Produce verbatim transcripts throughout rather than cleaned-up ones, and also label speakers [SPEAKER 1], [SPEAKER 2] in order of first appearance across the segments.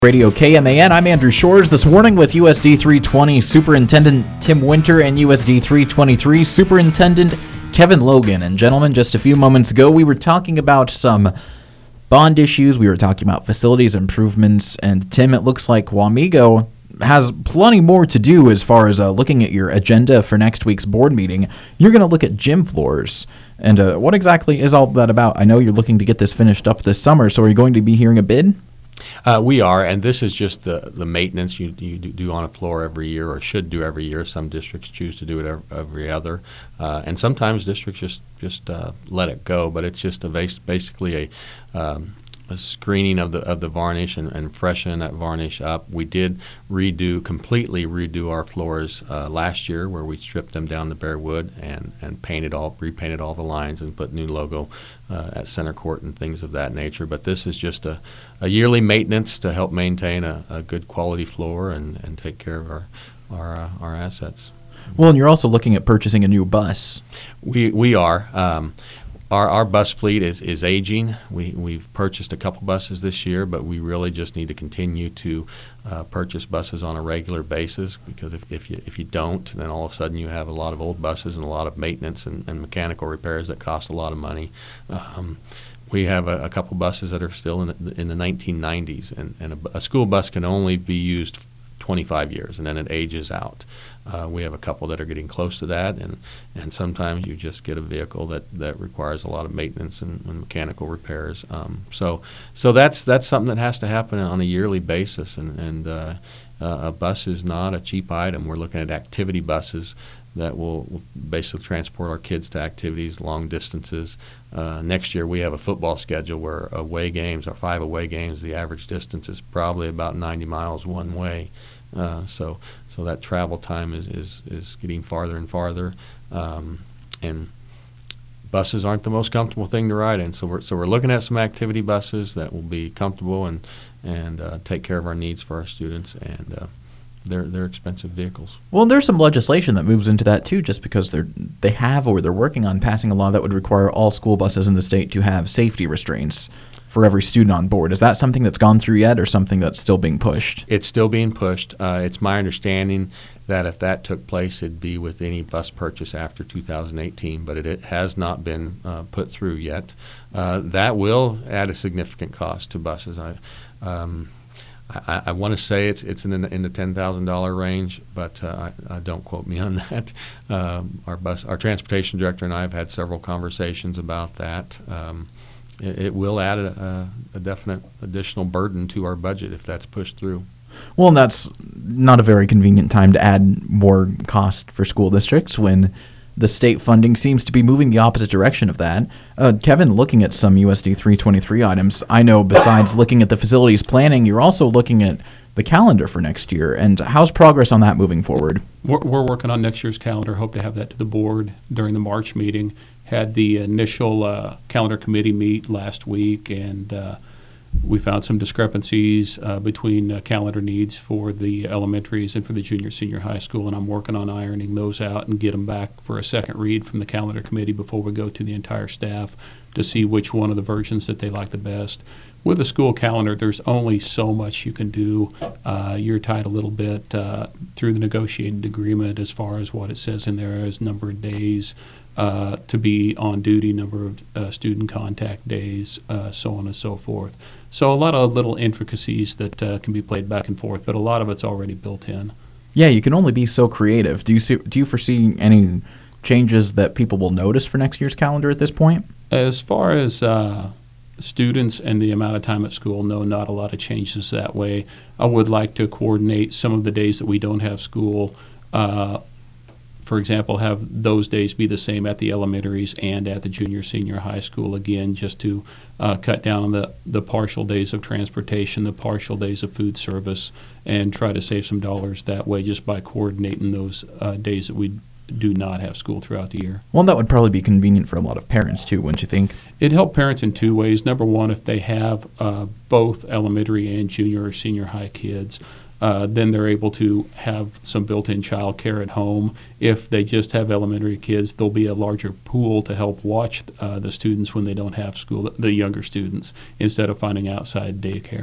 [SPEAKER 1] Radio K M A N. I'm Andrew Shores. This morning with U S D three twenty Superintendent Tim Winter and U S D three twenty-three Superintendent Kevin Logan. And gentlemen, just a few moments ago, we were talking about some bond issues. We were talking about facilities improvements. And Tim, it looks like Wamego has plenty more to do as far as uh, looking at your agenda for next week's board meeting. You're going to look at gym floors. And uh, what exactly is all that about? I know you're looking to get this finished up this summer, so are you going to be hearing a bid?
[SPEAKER 2] Uh, we are, and this is just the, the maintenance you, you do on a floor every year, or should do every year. Some districts choose to do it every, every other, uh, and sometimes districts just just uh, let it go. But it's just a base, basically a, um, a screening of the of the varnish and, and freshen that varnish up. We did redo completely redo our floors uh, last year, where we stripped them down to bare wood and and painted all repainted all the lines and put new logo uh, at center court and things of that nature. But this is just a, a yearly maintenance to help maintain a, a good quality floor and, and take care of our our uh, our assets.
[SPEAKER 1] Well, and you're also looking at purchasing a new bus.
[SPEAKER 2] We we are. Um, Our, our bus fleet is, is aging. We, we've purchased a couple buses this year, but we really just need to continue to uh, purchase buses on a regular basis, because if, if, you, if you don't, then all of a sudden you have a lot of old buses and a lot of maintenance and, and mechanical repairs that cost a lot of money. Um, we have a, a couple buses that are still in the, in the nineteen nineties, and, and a, a school bus can only be used twenty-five years, and then it ages out. Uh, we have a couple that are getting close to that, and, and sometimes you just get a vehicle that, that requires a lot of maintenance and, and mechanical repairs. Um, so so that's that's something that has to happen on a yearly basis, and, and uh, uh, a bus is not a cheap item. We're looking at activity buses that will, will basically transport our kids to activities, long distances. Uh, next year we have a football schedule where away games, our five away games, the average distance is probably about ninety miles one way. Uh, so so that travel time is, is, is getting farther and farther, um, and buses aren't the most comfortable thing to ride in. So we're so we're looking at some activity buses that will be comfortable and and uh, take care of our needs for our students, and uh, they're they're expensive vehicles.
[SPEAKER 1] Well, there's some legislation that moves into that too, just because they're they have or they're working on passing a law that would require all school buses in the state to have safety restraints for every student on board. Is that something that's gone through yet, or something that's still being pushed?
[SPEAKER 2] It's still being pushed. Uh, it's my understanding that if that took place, it'd be with any bus purchase after two thousand eighteen, but it, it has not been uh, put through yet. Uh, that will add a significant cost to buses. I um, I, I want to say it's it's in the, in the ten thousand dollar range, but uh, I, I don't quote me on that. Um, our bus, our transportation director and I have had several conversations about that. Um, it, it will add a, a, a definite additional burden to our budget if that's pushed through.
[SPEAKER 1] Well, and that's not a very convenient time to add more cost for school districts when the state funding seems to be moving the opposite direction of that. Uh, Kevin, looking at some U S D three twenty-three items, I know besides looking at the facilities planning, you're also looking at the calendar for next year. And how's progress on that moving forward?
[SPEAKER 3] We're, we're working on next year's calendar. Hope to have that to the board during the March meeting. Had the initial uh, calendar committee meet last week, and uh, we found some discrepancies uh, between uh, calendar needs for the elementaries and for the junior senior high school, and I'm working on ironing those out and get them back for a second read from the calendar committee before we go to the entire staff to see which one of the versions that they like the best. With a school calendar, there's only so much you can do. Uh, you're tied a little bit uh, through the negotiated agreement as far as what it says in there as number of days uh, to be on duty, number of uh, student contact days, uh, so on and so forth. So a lot of little intricacies that uh, can be played back and forth, but a lot of it's already built in.
[SPEAKER 1] Yeah, you can only be so creative. Do you see, do you foresee any changes that people will notice for next year's calendar at this point?
[SPEAKER 3] As far as uh, students and the amount of time at school, no, not a lot of changes that way. I would like to coordinate some of the days that we don't have school. Uh, for example, have those days be the same at the elementaries and at the junior senior high school, again, just to uh, cut down on the, the partial days of transportation, the partial days of food service, and try to save some dollars that way just by coordinating those uh, days that we do not have school throughout the year.
[SPEAKER 1] Well, that would probably be convenient for a lot of parents too, wouldn't you think?
[SPEAKER 3] It'd help parents in two ways. Number one, if they have uh, both elementary and junior or senior high kids, uh, then they're able to have some built-in child care at home. If they just have elementary kids, there'll be a larger pool to help watch uh, the students when they don't have school, the younger students, instead of finding outside daycare.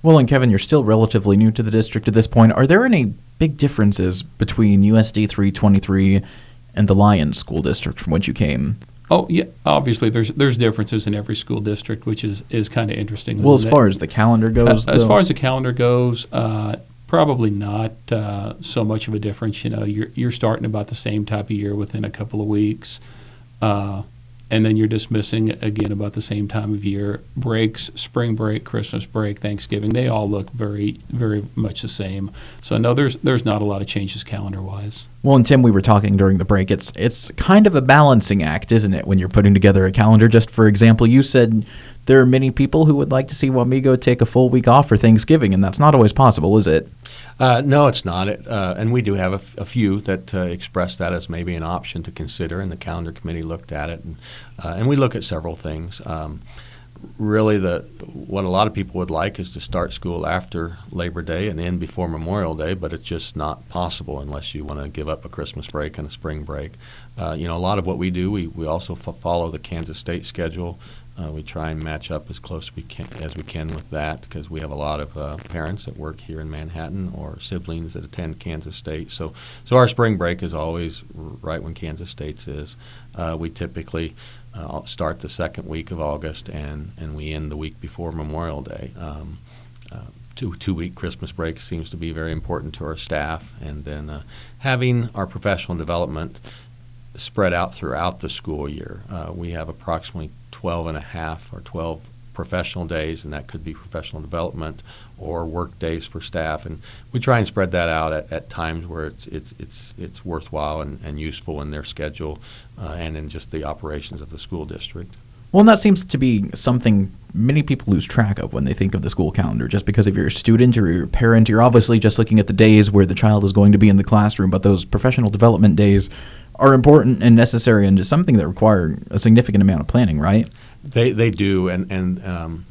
[SPEAKER 1] Well, and Kevin, you're still relatively new to the district at this point. Are there any big differences between U S D three twenty-three and the Lyons School District from which you came?
[SPEAKER 3] Oh, yeah, obviously there's there's differences in every school district, which is, is kind of interesting.
[SPEAKER 1] Well, as
[SPEAKER 3] That-
[SPEAKER 1] far as the calendar goes,
[SPEAKER 3] Uh, as
[SPEAKER 1] though-
[SPEAKER 3] far as the calendar goes, uh, probably not uh, so much of a difference. You know, you're you're starting about the same type of year within a couple of weeks, uh, and then you're dismissing again about the same time of year. Breaks, spring break, Christmas break, Thanksgiving, they all look very very much the same. So no, there's there's not a lot of changes calendar wise.
[SPEAKER 1] Well, and Tim, we were talking during the break. It's it's kind of a balancing act, isn't it, when you're putting together a calendar? Just for example, you said there are many people who would like to see Wamego take a full week off for Thanksgiving, and that's not always possible, is it?
[SPEAKER 2] Uh, no, it's not. It, uh, and we do have a, f- a few that uh, express that as maybe an option to consider, and the calendar committee looked at it. And, uh, and we look at several things. Um, really, the what a lot of people would like is to start school after Labor Day and end before Memorial Day, but it's just not possible unless you want to give up a Christmas break and a spring break. Uh, you know, a lot of what we do, we, we also f- follow the Kansas State schedule. Uh, we try and match up as close as we can, as we can with that, because we have a lot of uh, parents that work here in Manhattan or siblings that attend Kansas State. So, so our spring break is always r- right when Kansas State's is. Uh, we typically uh, start the second week of August, and, and we end the week before Memorial Day. Um, uh, two two week Christmas break seems to be very important to our staff, and then uh, having our professional development spread out throughout the school year. Uh, we have approximately twelve and a half or twelve professional days, and that could be professional development or work days for staff. And we try and spread that out at, at times where it's it's it's it's worthwhile and, and useful in their schedule uh, and in just the operations of the school district.
[SPEAKER 1] Well, and that seems to be something many people lose track of when they think of the school calendar. Just because if you're a student or you're a parent, you're obviously just looking at the days where the child is going to be in the classroom, but those professional development days are important and necessary and just something that require a significant amount of planning, right?
[SPEAKER 2] They they do, and and um,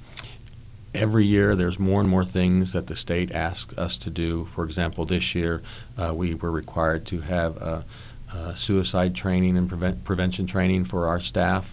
[SPEAKER 2] every year there's more and more things that the state asks us to do. For example, this year uh, we were required to have uh, uh, suicide training and prevent, prevention training for our staff.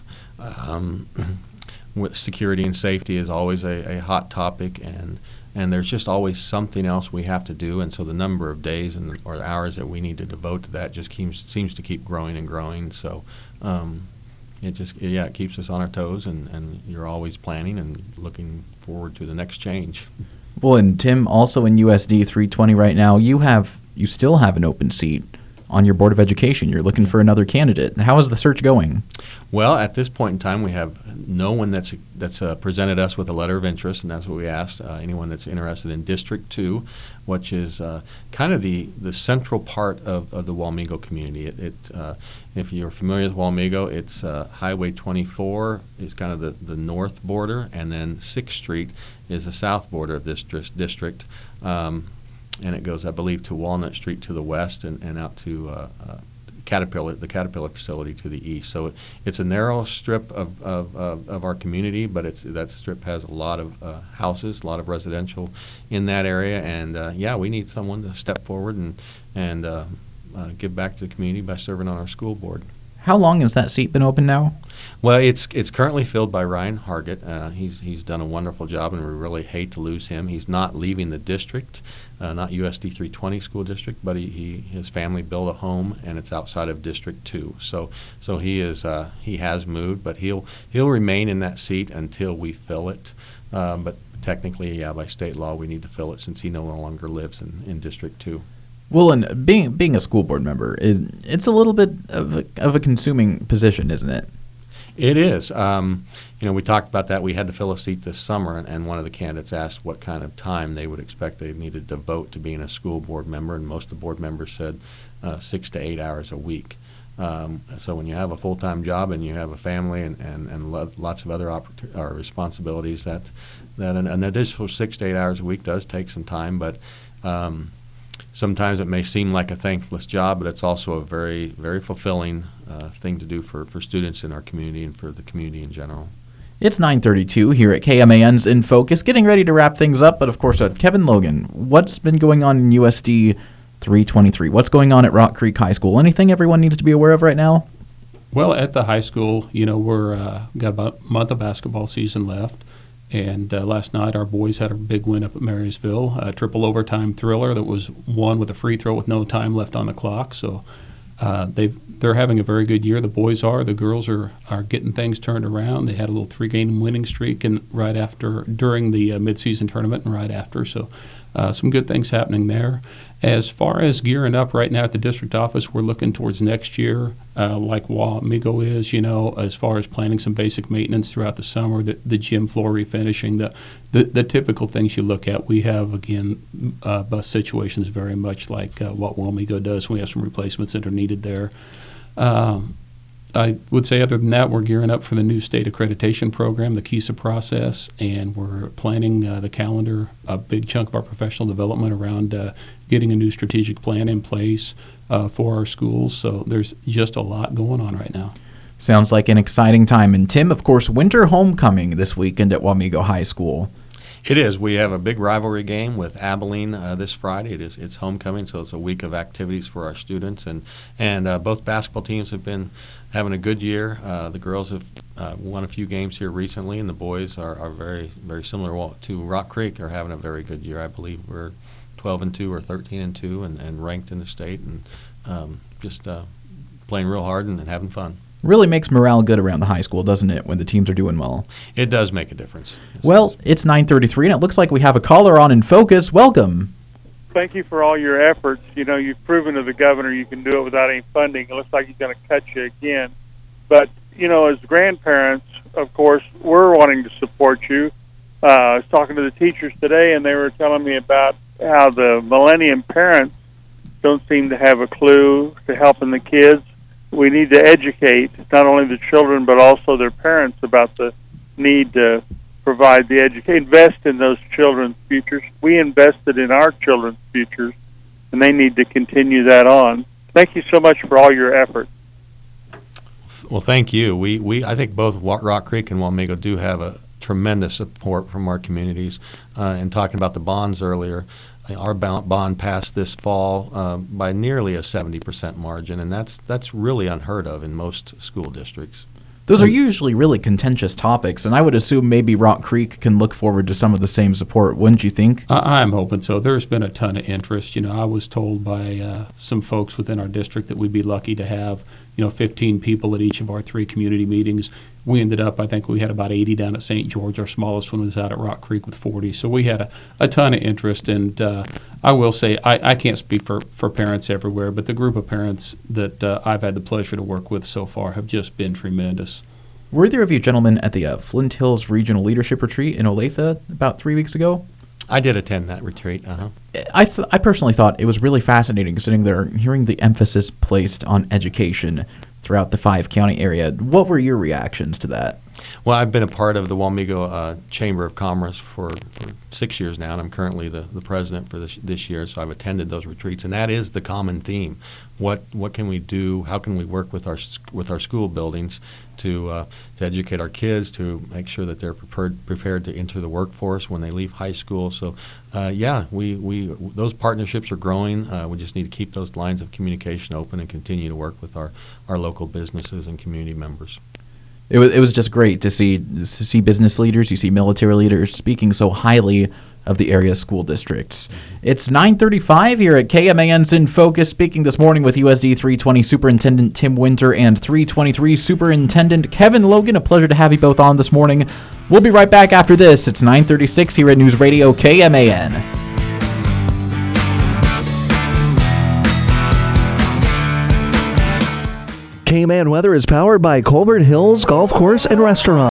[SPEAKER 2] Um, with security and safety is always a, a hot topic, and and there's just always something else we have to do, and so the number of days and or hours that we need to devote to that just keeps seems to keep growing and growing. So. Um, It just, yeah, it keeps us on our toes, and, and you're always planning and looking forward to the next change.
[SPEAKER 1] Well, and Tim, also in U S D three twenty right now, you have you still have an open seat on your Board of Education. You're looking for another candidate. How is the search going?
[SPEAKER 2] Well, at this point in time, we have no one that's that's uh, presented us with a letter of interest, and that's what we asked. Uh, anyone that's interested in District two, which is uh, kind of the, the central part of, of the Wamego community. It, it uh, if you're familiar with Wamego, it's uh, Highway twenty-four is kind of the, the north border, and then sixth Street is the south border of this dris- district. Um, and it goes, I believe, to Walnut Street to the west and, and out to uh, uh, Caterpillar, the Caterpillar facility to the east. So it, it's a narrow strip of, of, of, of our community, but it's that strip has a lot of uh, houses, a lot of residential in that area, and uh, yeah, we need someone to step forward and and uh, uh, give back to the community by serving on our school board.
[SPEAKER 1] How long has that seat been open now?
[SPEAKER 2] Well, it's it's currently filled by Ryan Hargett. Uh, he's he's done a wonderful job, and we really hate to lose him. He's not leaving the district, uh, not U S D three twenty school district, but he, he his family built a home, and it's outside of District two. So so he is uh, he has moved, but he'll he'll remain in that seat until we fill it. Uh, but technically, yeah, by state law, we need to fill it since he no longer lives in, in District two.
[SPEAKER 1] Well, and being being a school board member is it's a little bit of a, of a consuming position, isn't it?
[SPEAKER 2] It is. Um, you know, we talked about that. We had to fill a seat this summer, and, and one of the candidates asked what kind of time they would expect they needed to devote to being a school board member, and most of the board members said uh, six to eight hours a week. Um, so when you have a full-time job and you have a family and, and, and lo- lots of other oppor- or responsibilities, that that an, an additional six to eight hours a week does take some time, but um, sometimes it may seem like a thankless job, but it's also a very, very fulfilling uh, thing to do for, for students in our community and for the community in general.
[SPEAKER 1] It's nine thirty-two here at K M A N's In Focus, getting ready to wrap things up, but of course, uh, Kevin Logan, what's been going on in U S D three twenty-three? What's going on at Rock Creek High School? Anything everyone needs to be aware of right now?
[SPEAKER 3] Well, at the high school, you know, we're uh, got about a month of basketball season left, And uh, last night, our boys had a big win up at Marysville, a triple overtime thriller that was won with a free throw with no time left on the clock. So uh, they've, they're having a very good year. The boys are. The girls are, are getting things turned around. They had a little three-game winning streak and right after during the uh, midseason tournament and right after. So uh, some good things happening there. As far as gearing up right now at the district office, we're looking towards next year, uh, like Wamego is, you know, as far as planning some basic maintenance throughout the summer, the, the gym floor refinishing, the, the the typical things you look at. We have, again, uh, bus situations very much like uh, what Wamego does. We have some replacements that are needed there. Um, I would say other than that, we're gearing up for the new state accreditation program, the KISA process, and we're planning uh, the calendar, a big chunk of our professional development around uh, getting a new strategic plan in place uh, for our schools. So there's just a lot going on right now.
[SPEAKER 1] Sounds like an exciting time. And Tim, of course, winter homecoming this weekend at Wamego High School.
[SPEAKER 2] It is. We have a big rivalry game with Abilene uh, this Friday. It is. It's homecoming, so it's a week of activities for our students, and and uh, both basketball teams have been having a good year. Uh, the girls have uh, won a few games here recently, and the boys are, are very very similar to Rock Creek. Are having a very good year. I believe we're twelve and two or thirteen and two, and, and ranked in the state, and um, just uh, playing real hard and, and having fun.
[SPEAKER 1] Really makes morale good around the high school, doesn't it, when the teams are doing well?
[SPEAKER 2] It does make a difference. It
[SPEAKER 1] Well,
[SPEAKER 2] does.
[SPEAKER 1] it's nine thirty-three, and it looks like we have a caller on in focus. Welcome.
[SPEAKER 4] Thank you for all your efforts. You know, you've proven to the governor you can do it without any funding. It looks like he's going to cut you again. But, you know, as grandparents, of course, we're wanting to support you. Uh, I was talking to the teachers today, and they were telling me about how the millennium parents don't seem to have a clue to helping the kids. We need to educate not only the children but also their parents about the need to provide the education, invest in those children's futures. We invested in our children's futures, and they need to continue that on. Thank you so much for all your effort.
[SPEAKER 2] Well, thank you. We, we I think both Rock Creek and Wamego do have a tremendous support from our communities. Uh, and talking about the bonds earlier, our bond passed this fall uh, by nearly a seventy percent margin, and that's that's really unheard of in most school districts.
[SPEAKER 1] Those are usually really contentious topics, and I would assume maybe Rock Creek can look forward to some of the same support, wouldn't you think?
[SPEAKER 3] I, I'm hoping so. There's been a ton of interest. You know, I was told by uh, some folks within our district that we'd be lucky to have, you know, fifteen people at each of our three community meetings. We ended up, I think we had about eighty down at Saint George. Our smallest one was out at Rock Creek with forty. So we had a, a ton of interest, and uh, I will say, I, I can't speak for, for parents everywhere, but the group of parents that uh, I've had the pleasure to work with so far have just been tremendous.
[SPEAKER 1] Were either of you gentlemen at the uh, Flint Hills Regional Leadership Retreat in Olathe about three weeks ago?
[SPEAKER 2] I did attend that retreat. Uh-huh.
[SPEAKER 1] I, th- I personally thought it was really fascinating sitting there hearing the emphasis placed on education throughout the five-county area. What were your reactions to that?
[SPEAKER 2] Well, I've been a part of the Wamego uh, Chamber of Commerce for, for six years now, and I'm currently the, the president for this this year, so I've attended those retreats, and that is the common theme. What what can we do? How can we work with our with our school buildings to uh, to educate our kids, to make sure that they're prepared prepared to enter the workforce when they leave high school? So, uh, yeah, we, we those partnerships are growing. Uh, we just need to keep those lines of communication open and continue to work with our, our local businesses and community members.
[SPEAKER 1] It was it was just great to see to see business leaders, you see military leaders speaking so highly of the area school districts. It's nine thirty-five here at K M A N's In Focus, speaking this morning with U S D three twenty Superintendent Tim Winter and three twenty-three Superintendent Kevin Logan. A pleasure to have you both on this morning. We'll be right back after this. It's nine thirty-six here at News Radio K M A N.
[SPEAKER 5] K M A N Weather is powered by Colbert Hills Golf Course and Restaurant.